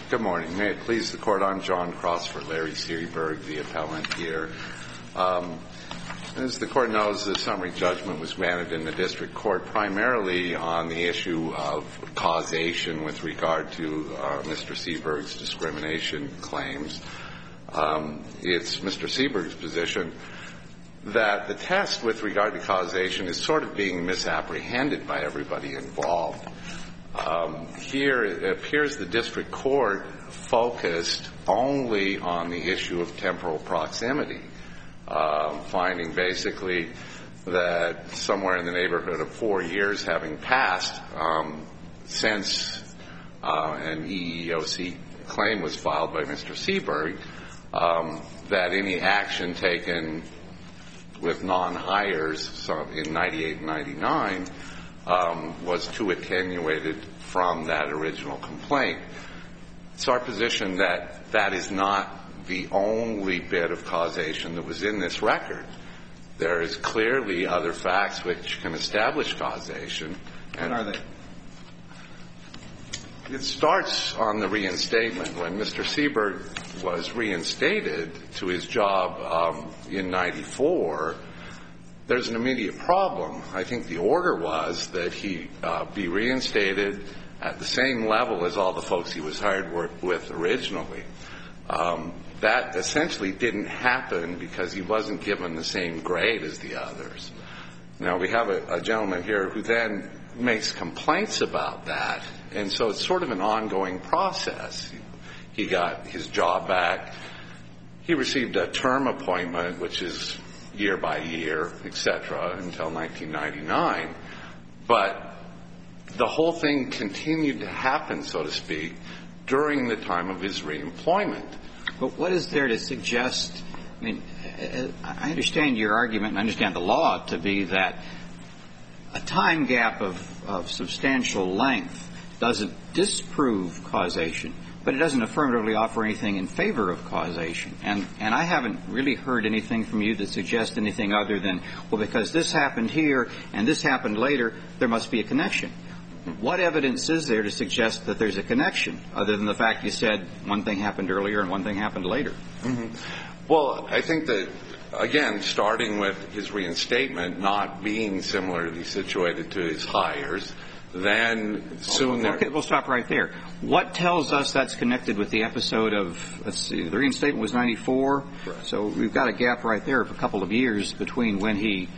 Good morning. May it please the Court, I'm John Cross for Larry Seaberg, the appellant here. As the Court knows, the summary judgment was granted in the District Court primarily on the issue of causation with regard to Mr. Seaberg's discrimination claims. It's Mr. Seaberg's position that the test with regard to causation is sort of being misapprehended by everybody involved. Here, it appears the District Court focused only on the issue of temporal proximity, finding basically that somewhere in the neighborhood of 4 years having passed since an EEOC claim was filed by Mr. Seaberg, that any action taken with non-hires in 98 and 99 was too attenuated from that original complaint. It's our position that that is not the only bit of causation that was in this record. There is clearly other facts which can establish causation. What are they? It starts on the reinstatement. When Mr. Seaberg was reinstated to his job in 94, there's an immediate problem. I think the order was that he be reinstated at the same level as all the folks he was hired with originally. That essentially didn't happen because he wasn't given the same grade as the others. Now, we have a gentleman here who then makes complaints about that, and so it's sort of an ongoing process. He got his job back. He received a term appointment, which is year by year, et cetera, until 1999. But the whole thing continued to happen, so to speak, during the time of his reemployment. But what is there to suggest? I mean, I understand your argument and I understand the law to be that a time gap of substantial length doesn't disprove causation, but it doesn't affirmatively offer anything in favor of causation. And I haven't really heard anything from you that suggests anything other than, well, because this happened here and this happened later, there must be a connection. What evidence is there to suggest that there's a connection, other than the fact you said one thing happened earlier and one thing happened later? Mm-hmm. Well, I think that, again, starting with his reinstatement not being similarly situated to his hires, then soon there... Okay, we'll stop right there. What tells us that's connected with the episode of, let's see, the reinstatement was 94, right. So we've got a gap right there of a couple of years between when he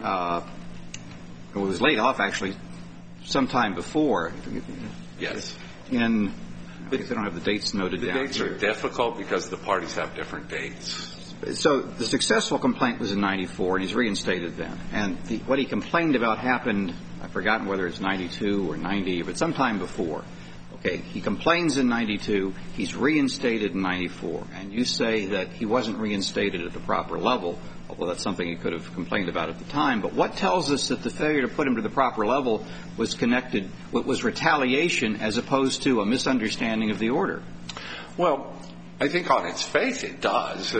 was laid off, actually, sometime before. Yes. I guess I don't have the dates noted down. The dates are difficult because the parties have different dates. So the successful complaint was in 94, and he's reinstated then. And what he complained about happened, I've forgotten whether it's 92 or 90, but sometime before. Okay, he complains in 92, he's reinstated in 94, and you say that he wasn't reinstated at the proper level, although that's something he could have complained about at the time. But what tells us that the failure to put him to the proper level was connected, was retaliation as opposed to a misunderstanding of the order? Well, I think on its face it does.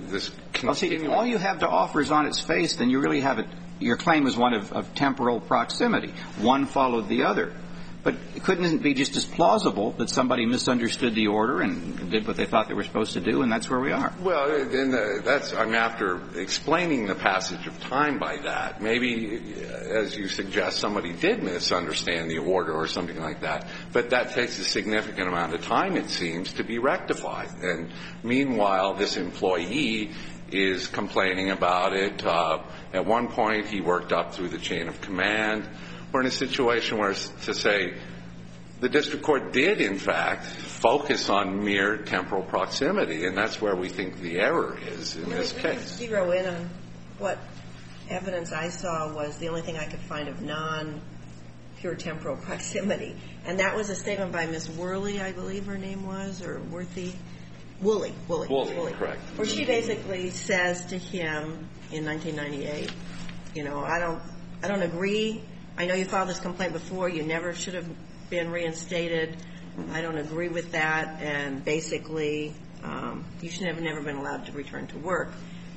If all you have to offer is on its face, then you really have it. Your claim is one of temporal proximity. One followed the other. But couldn't it be just as plausible that somebody misunderstood the order and did what they thought they were supposed to do, and that's where we are? Well, I'm after explaining the passage of time by that. Maybe, as you suggest, somebody did misunderstand the order or something like that, but that takes a significant amount of time, it seems, to be rectified. And meanwhile, this employee is complaining about it. At one point, he worked up through the chain of command. We're in a situation where, to say, the district court did, in fact, focus on mere temporal proximity, and that's where we think the error is in this case. Zero in on what evidence I saw was the only thing I could find of non-pure temporal proximity, and that was a statement by Ms. Worley, I believe her name was, or Worthy? Woolley, correct. Where she basically says to him in 1998, you know, I don't agree. I know you filed this complaint before. You never should have been reinstated. I don't agree with that. And basically, you should have never been allowed to return to work,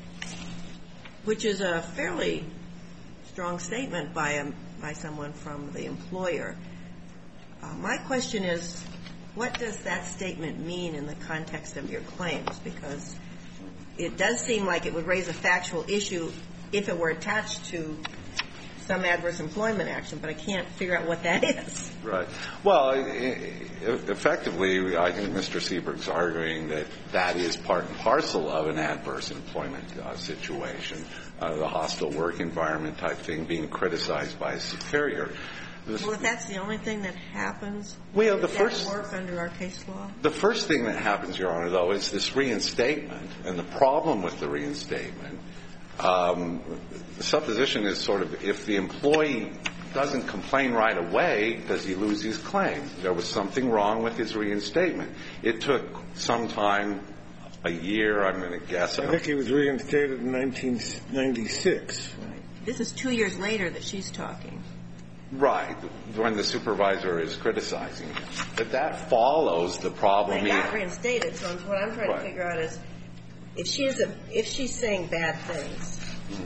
which is a fairly strong statement by someone from the employer. My question is, what does that statement mean in the context of your claims? Because it does seem like it would raise a factual issue if it were attached to some adverse employment action, but I can't figure out what that is. Right. Well, effectively, I think Mr. Seberg's arguing that that is part and parcel of an adverse employment situation, the hostile work environment type thing, being criticized by a superior. Well, if that's the only thing that happens, well, does that work under our case law? The first thing that happens, Your Honor, though, is this reinstatement. And the problem with the reinstatement, the supposition is sort of if the employee doesn't complain right away, does he lose his claim? There was something wrong with his reinstatement. It took some time, a year, I'm going to guess. I think he was reinstated in 1996. Right. This is 2 years later that she's talking. Right, when the supervisor is criticizing him. But that follows the problem. He got reinstated, so what I'm trying to figure out is if she's saying bad things,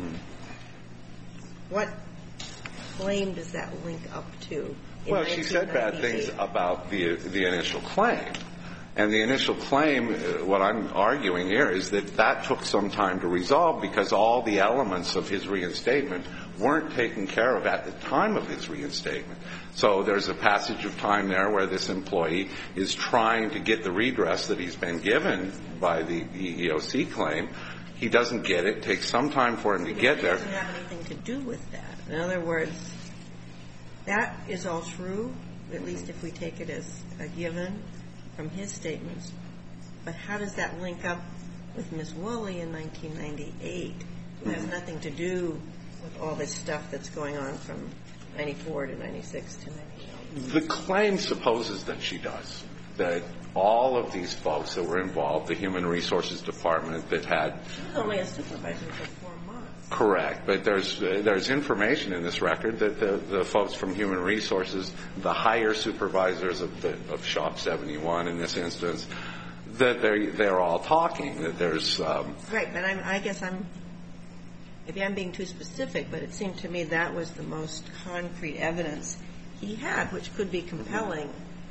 what claim does that link up to? Well, she said bad things about the initial claim. And the initial claim, what I'm arguing here, is that that took some time to resolve because all the elements of his reinstatement weren't taken care of at the time of his reinstatement. So there's a passage of time there where this employee is trying to get the redress that he's been given by the EEOC claim. He doesn't get it. It takes some time for him to get there. It doesn't have anything to do with that. In other words, that is all true, at least if we take it as a given from his statements. But how does that link up with Ms. Woolley in 1998, who has nothing to do with all this stuff that's going on from 94 to 96 to 98? The claim supposes that she does, that all of these folks that were involved, the Human Resources Department that had... She was only a supervisor for 4 months. Correct. But there's information in this record that the folks from Human Resources, the higher supervisors of Shop 71 in this instance, that they're all talking, that there's... Right, but I guess maybe I'm being too specific, but it seemed to me that was the most concrete evidence he had, which could be compelling.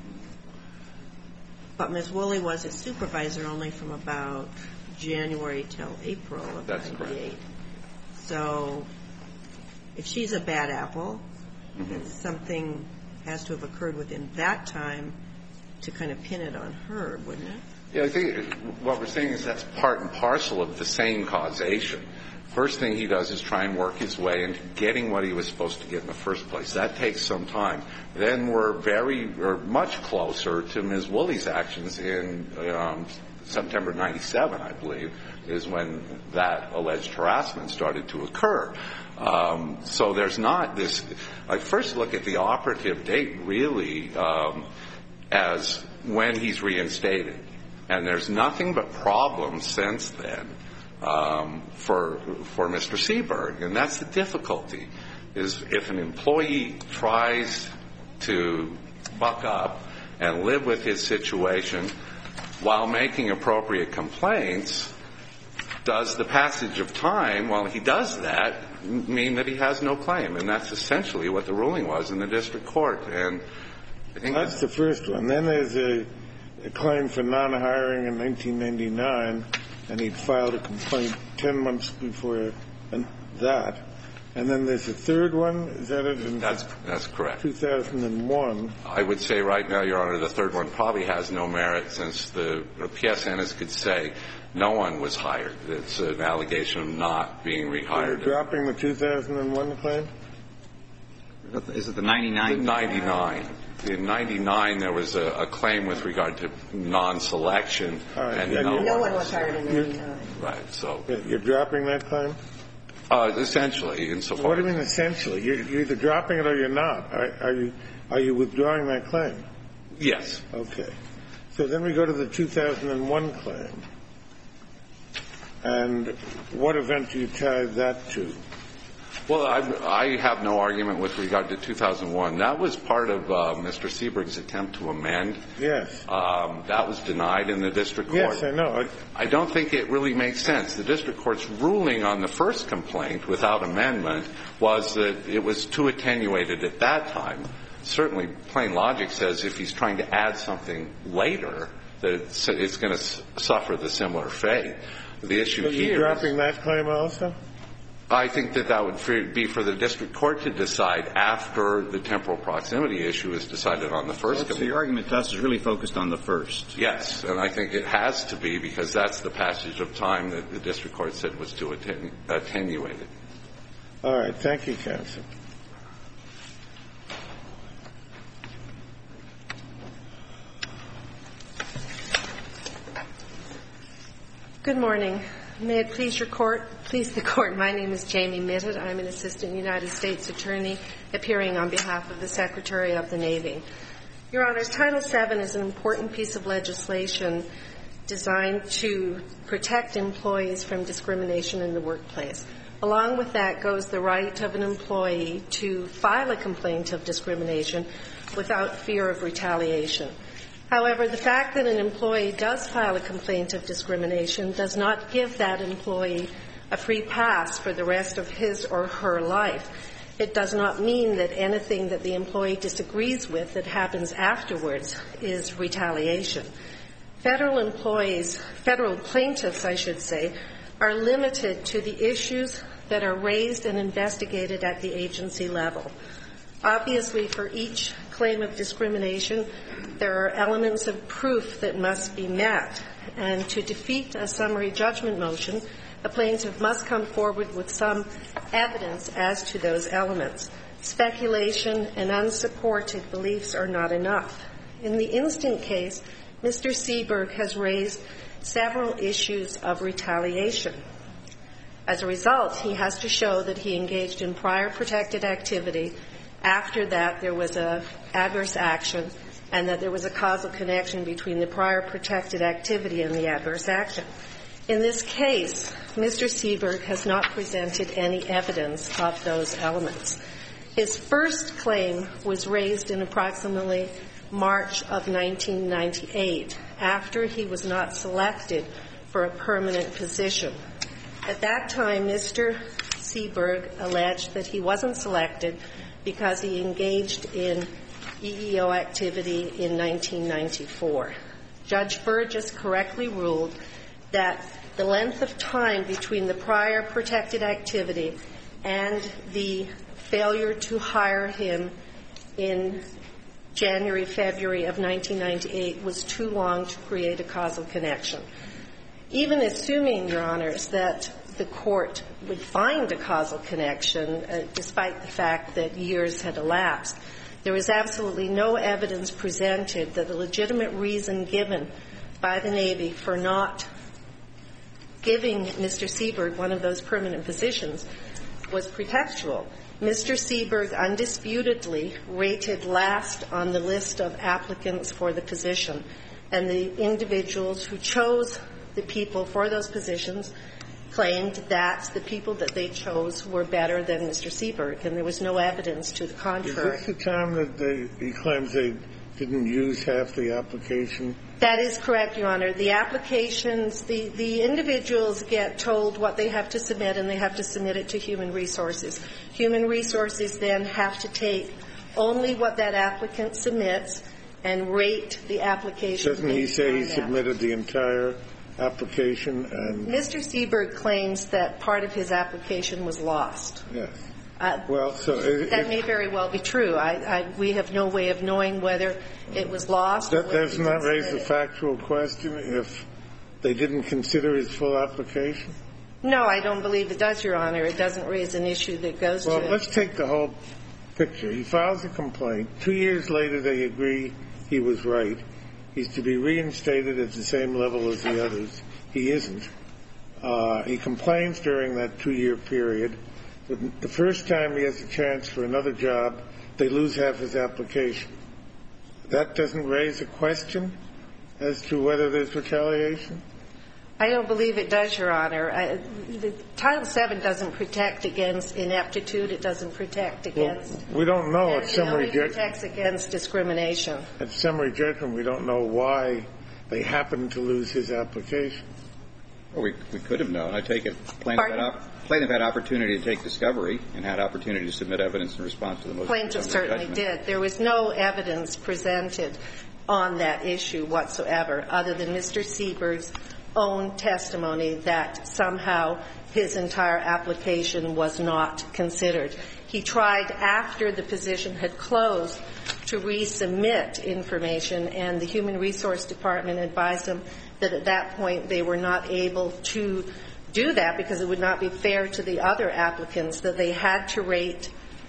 But Ms. Woolley was a supervisor only from about January till April of 98. That's correct. So if she's a bad apple, something has to have occurred within that time to kind of pin it on her, wouldn't it? Yeah, I think what we're saying is that's part and parcel of the same causation. First thing he does is try and work his way into getting what he was supposed to get in the first place. That takes some time. Then we're much closer to Ms. Woolley's actions in September 97, I believe, is when that alleged harassment started to occur. So there's not this... I first look at the operative date really as when he's reinstated. And there's nothing but problems since then for Mr. Seberg. And that's the difficulty, is if an employee tries to buck up and live with his situation while making appropriate complaints, does the passage of time while he does that mean that he has no claim? And that's essentially what the ruling was in the district court. And I think that's the first one. Then there's a claim for non-hiring in 1999, and he'd filed a complaint 10 months before that. And then there's a third one. Is that it? That's correct. 2001. I would say right now, Your Honor, the third one probably has no merit since the PSNs could say no one was hired. It's an allegation of not being rehired. So dropping the 2001 claim? Is it the 99? The 99. In 99, there was a claim with regard to non-selection. Right. And no one was hired in 99. Right. So you're dropping that claim? Essentially, insofar. What do you mean essentially? You're either dropping it or you're not. Are you withdrawing that claim? Yes. Okay. So then we go to the 2001 claim. And what event do you tie that to? Well, I have no argument with regard to 2001. That was part of Mr. Seberg's attempt to amend. Yes. That was denied in the district court. Yes, I know. I don't think it really makes sense. The district court's ruling on the first complaint without amendment was that it was too attenuated at that time certainly plain logic says if he's trying to add something later, that it's going to suffer the similar fate. The issue here Are you dropping that claim also? I think that would be for the district court to decide after the temporal proximity issue is decided on the first. So your argument to us is really focused on the first. Yes, and I think it has to be because that's the passage of time that the district court said was too attenuated. All right. Thank you, counsel. Good morning. May it please the court. My name is Jamie Mitted. I'm an assistant United States attorney appearing on behalf of the Secretary of the Navy. Your Honors, Title VII is an important piece of legislation designed to protect employees from discrimination in the workplace. Along with that goes the right of an employee to file a complaint of discrimination without fear of retaliation. However, the fact that an employee does file a complaint of discrimination does not give that employee a free pass for the rest of his or her life. It does not mean that anything that the employee disagrees with that happens afterwards is retaliation. Federal plaintiffs, I should say, are limited to the issues that are raised and investigated at the agency level. Obviously, for each claim of discrimination, there are elements of proof that must be met. And to defeat a summary judgment motion, a plaintiff must come forward with some evidence as to those elements. Speculation and unsupported beliefs are not enough. In the instant case, Mr. Seberg has raised several issues of retaliation. As a result, he has to show that he engaged in prior protected activity. After that, there was an adverse action, and that there was a causal connection between the prior protected activity and the adverse action. In this case, Mr. Seberg has not presented any evidence of those elements. His first claim was raised in approximately March of 1998, after he was not selected for a permanent position. At that time, Mr. Seberg alleged that he wasn't selected because he engaged in EEO activity in 1994. Judge Burgess correctly ruled that the length of time between the prior protected activity and the failure to hire him in January, February of 1998 was too long to create a causal connection. Even assuming, Your Honors, that the court would find a causal connection, despite the fact that years had elapsed, there was absolutely no evidence presented that the legitimate reason given by the Navy for not giving Mr. Seberg one of those permanent positions was pretextual. Mr. Seberg undisputedly rated last on the list of applicants for the position, and the individuals who chose the people for those positions claimed that the people that they chose were better than Mr. Seberg, and there was no evidence to the contrary. Is this the time that he claims they didn't use half the application? That is correct, Your Honor. The applications, the individuals get told what they have to submit, and they have to submit it to Human Resources. Human Resources then have to take only what that applicant submits and rate the application. Doesn't he say he submitted the entire application? And Mr. Seberg claims that part of his application was lost. Yes. Well, so that may very well be true. We have no way of knowing whether it was lost. That does not raise the factual question if they didn't consider his full application? No, I don't believe it does, Your Honor. It doesn't raise an issue that goes to it. Well, let's take the whole picture. He files a complaint. 2 years later, they agree he was right. He's to be reinstated at the same level as the others. He isn't. He complains during that 2-year period. The first time he has a chance for another job, they lose half his application. That doesn't raise a question as to whether there's retaliation? I don't believe it does, Your Honor. Title VII doesn't protect against ineptitude. It doesn't protect against. Well, we don't know at summary judgment. It only protects against discrimination. At summary judgment, we don't know why they happened to lose his application. Well, we could have known. I take it plaintiff had opportunity to take discovery and had opportunity to submit evidence in response to the motion. Plaintiff certainly did. There was no evidence presented on that issue whatsoever other than Mr. Seberg's own testimony that somehow his entire application was not considered. He tried, after the position had closed, to resubmit information, and the Human Resource Department advised him that at that point they were not able to do that because it would not be fair to the other applicants, that they had to rate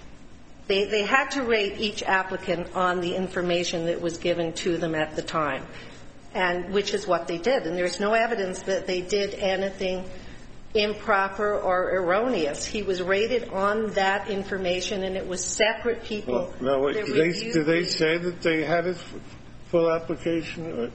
each applicant on the information that was given to them at the time, and which is what they did. And there's no evidence that they did anything improper or erroneous. He was rated on that information, and it was separate people. No, do they say that they had his full application?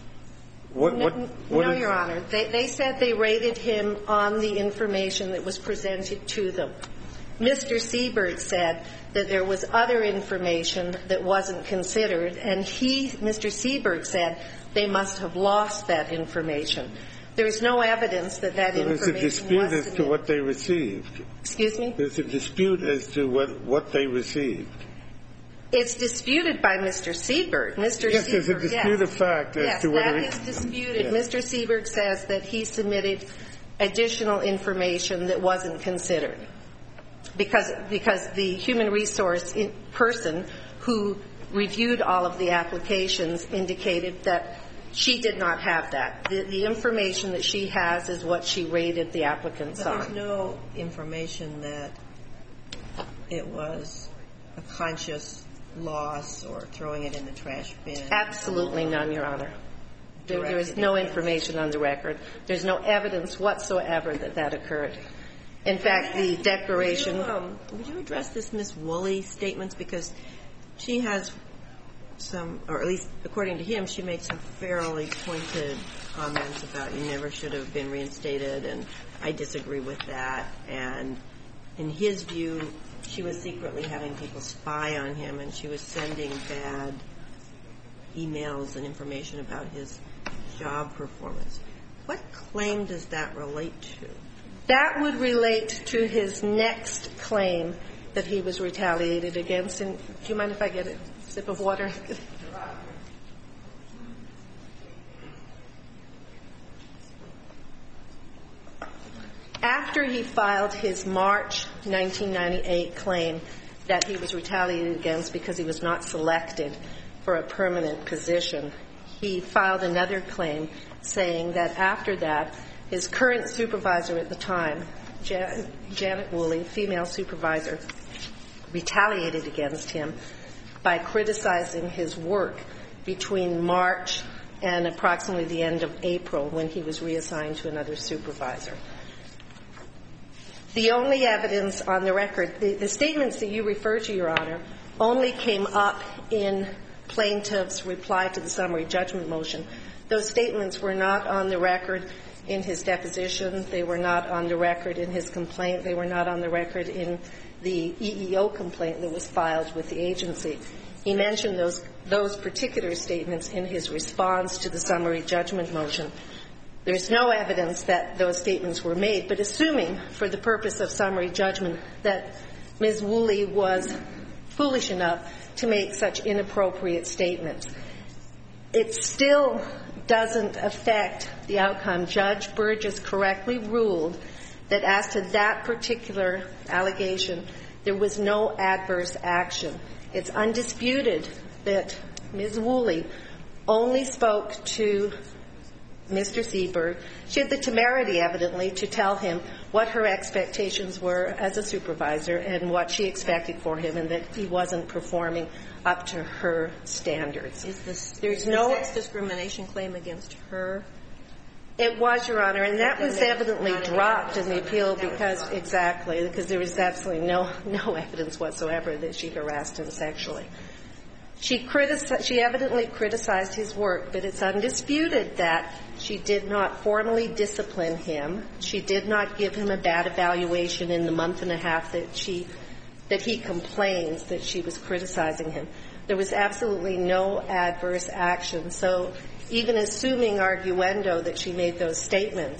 No, Your Honor. They said they rated him on the information that was presented to them. Mr. Seberg said that there was other information that wasn't considered, and Mr. Seberg said they must have lost that information. There is no evidence that information was submitted. There's a dispute as to what they received. Excuse me? There's a dispute as to what they received. It's disputed by Mr. Seberg. Mr. Yes, Seberg, there's a dispute of fact as to whether that is disputed. Yes. Mr. Seberg says that he submitted additional information that wasn't considered because the human resource person who reviewed all of the applications indicated that she did not have that. The information that she has is what she rated the applicants on. There's no information that it was a conscious loss or throwing it in the trash bin? Absolutely none, Your Honor. There is no information on the record. There's no evidence whatsoever that that occurred. In fact, the declaration... Would you address this Ms. Woolley statements? Because she has some, or at least according to him, she made some fairly pointed comments about you never should have been reinstated, and I disagree with that. And in his view, she was secretly having people spy on him, and she was sending bad emails and information about his job performance. What claim does that relate to? That would relate to his next claim that he was retaliated against. And do you mind if I get a sip of water? After he filed his March 1998 claim that he was retaliated against because he was not selected for a permanent position, he filed another claim saying that after that, his current supervisor at the time, Janet Woolley, female supervisor, retaliated against him by criticizing his work between March and approximately the end of April when he was reassigned to another supervisor. The only evidence on the record, the statements that you refer to, Your Honor, only came up in plaintiff's reply to the summary judgment motion. Those statements were not on the record in his deposition. They were not on the record in his complaint. They were not on the record in the EEO complaint that was filed with the agency. He mentioned those particular statements in his response to the summary judgment motion. There's no evidence that those statements were made, but assuming for the purpose of summary judgment that Ms. Woolley was foolish enough to make such inappropriate statements, it still doesn't affect the outcome. Judge Burgess correctly ruled that as to that particular allegation, there was no adverse action. It's undisputed that Ms. Woolley only spoke to Mr. Seberg. She had the temerity, evidently, to tell him what her expectations were as a supervisor and what she expected for him, and that he wasn't performing up to her standards. There's no sex discrimination claim against her? It was, Your Honor, and that was evidently dropped in the appeal because there was absolutely no evidence whatsoever that she harassed him sexually. She evidently criticized his work, but it's undisputed that she did not formally discipline him. She did not give him a bad evaluation in the month and a half that he complains that she was criticizing him. There was absolutely no adverse action. So even assuming arguendo that she made those statements,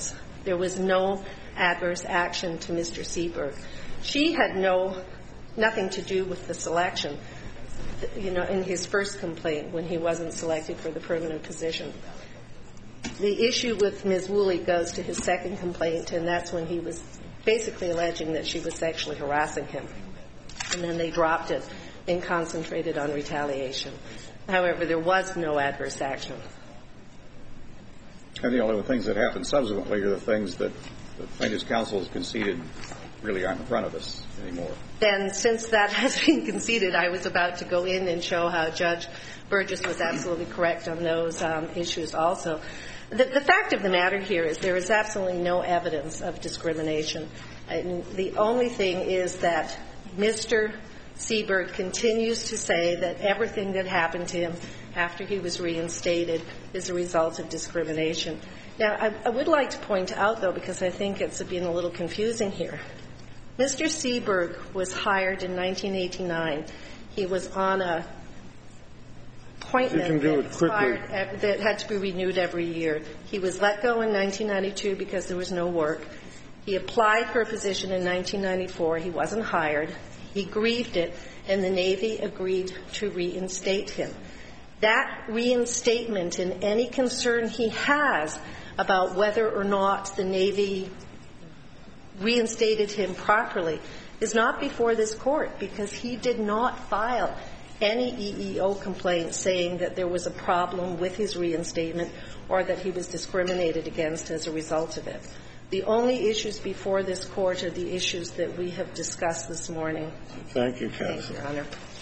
There was no adverse action to Mr. Seberg. She had nothing to do with the selection, in his first complaint when he wasn't selected for the permanent position. The issue with Ms. Woolley goes to his second complaint, and that's when he was basically alleging that she was sexually harassing him. And then they dropped it and concentrated on retaliation. However, there was no adverse action. And the only things that happened subsequently are the things that the plaintiff's counsel has conceded really aren't in front of us anymore. And since that has been conceded, I was about to go in and show how Judge Burgess was absolutely correct on those issues also. The fact of the matter here is there is absolutely no evidence of discrimination. And the only thing is that Mr. Seberg continues to say that everything that happened to him after he was reinstated is a result of discrimination. Now, I would like to point out, though, because I think it's been a little confusing here, Mr. Seberg was hired in 1989. He was on a appointment that had to be renewed every year. He was let go in 1992 because there was no work. He applied for a position in 1994. He wasn't hired. He grieved it, and the Navy agreed to reinstate him. That reinstatement and any concern he has about whether or not the Navy reinstated him properly is not before this court, because he did not file any EEO complaint saying that there was a problem with his reinstatement or that he was discriminated against as a result of it. The only issues before this court are the issues that we have discussed this morning. Thank you, counsel. Thank you, Your Honor.